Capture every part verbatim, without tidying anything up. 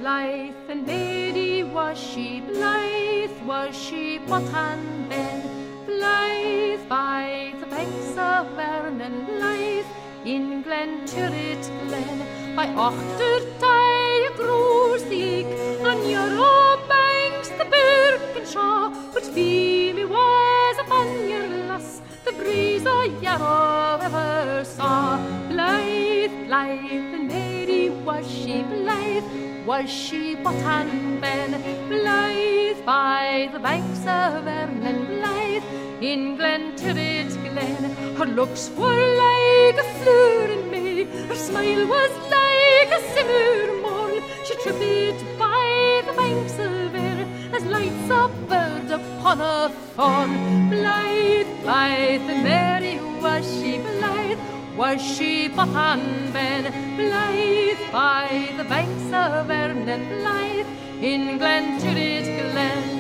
blithe and Mary was she, blithe was she, but and Ben, blithe by the banks of Vernon, blithe in Glen Turret Glen, by Ochtertye Groesig, on Yarrow banks the Birkenshaw, but Phoebe was upon your lass, the breeze o' Yarrow ever saw. Blithe, blithe, and Mary was she, blithe was she, but and Ben, blithe by the banks of Vernon, blithe in Glen Turret Glen. Her looks were like a flower in May, her smile was like a summer morn. She tripped by the banks of air as lights a bird upon a fawn. Blithe, blithe, and Mary was she, blithe was she, but and Ben, blithe by the banks of Vernon, blithe in Glen Turret Glen.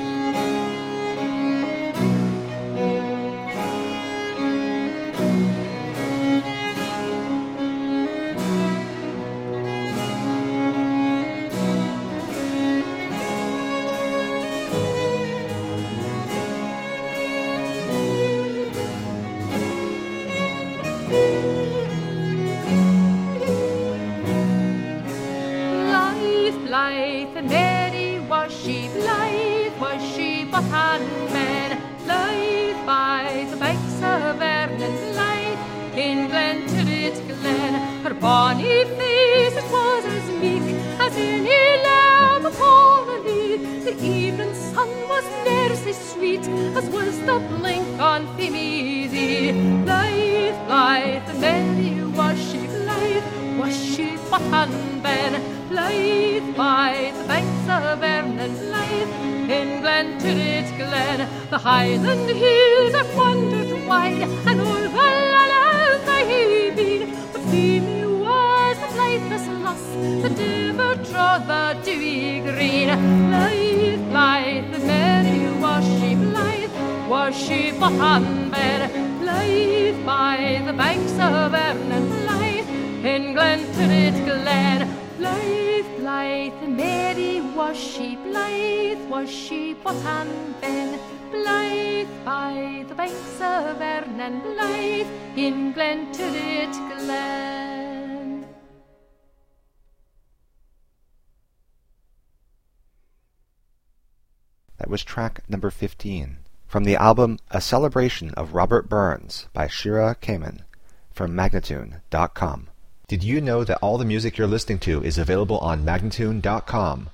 Blithe and Mary was she, blithe was she, but and Ben, blithe by the banks of Vernon, blithe in Glen Turret Glen. Her bonny face it was as meek as any lamb upon a lea. The evening sun was ne'er so sweet as was the blink on Phemie. Blithe, blithe and Mary was she, blithe was she, but and Ben, blithe by the banks of Vernon, blithe in Glen Turret Glen. The Highland hills are wandered wide, and all the land I have been, but Phoebe was the blitheless lass that ever trod the dewy green. Blithe, blithe, and Mary was she, blithe was she, but and Ben, blithe by the banks of Vernon, blithe in Glen Turret Glen. Blithe, blithe, and Mary was she, blithe was she, but and Ben, blithe by the banks of Vernon, blithe in Glen Turret Glen. That was track number fifteen, from the album A Celebration of Robert Burns by Shira Kamen, from Magnatune dot com. Did you know that all the music you're listening to is available on Magnatune dot com?